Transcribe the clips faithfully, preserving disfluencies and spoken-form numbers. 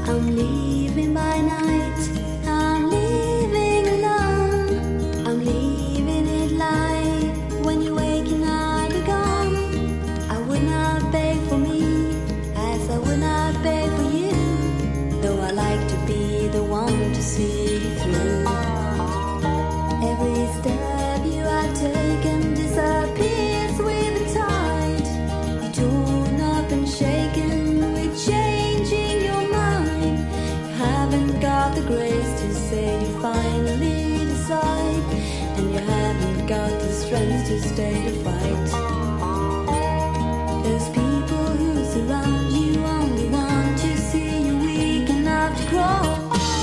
I'm leaving by night, I'm leaving alone. I'm leaving it light. When you wake and I be gone, I would not beg for me, as I would not beg for you. Though I like to be the one to see you through. Every step you have taken disappears with the tide. You're torn up and shaken with changing your mind. You haven't got the grace to say you finally decide, and you haven't got the strength to stay to fight. Those people who surround you only want to see you weak enough to crawl.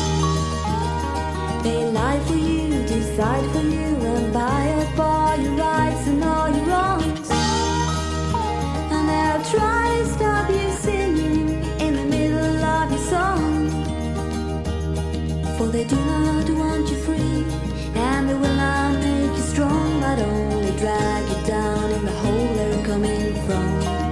They lie for you, decide for you, and buy up all your rights and all your wrongs. And they'll try to stop you singing in the middle of your song. For they do not want you free, and they will not make you strong, but only drag you down in the hole they're coming from.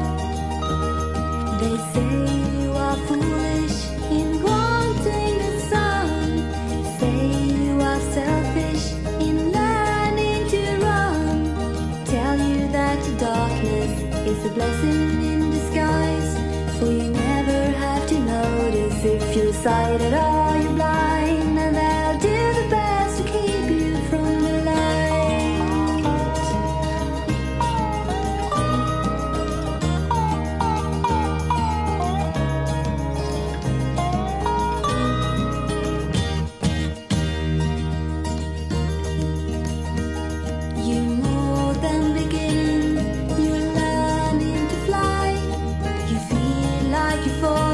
They say you are foolish in wanting the sun, say you are selfish in learning to run, tell you that the darkness is a blessing in disguise. For you never have to notice if you're sighted or you're blind, and they'll do the best to keep you from the light. You more than beginning, you're learning to fly. You feel like you fall